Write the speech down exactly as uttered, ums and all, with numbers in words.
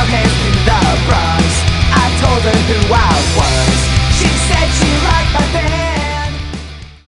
brown hands in the brush. I told her who I was. She said she liked my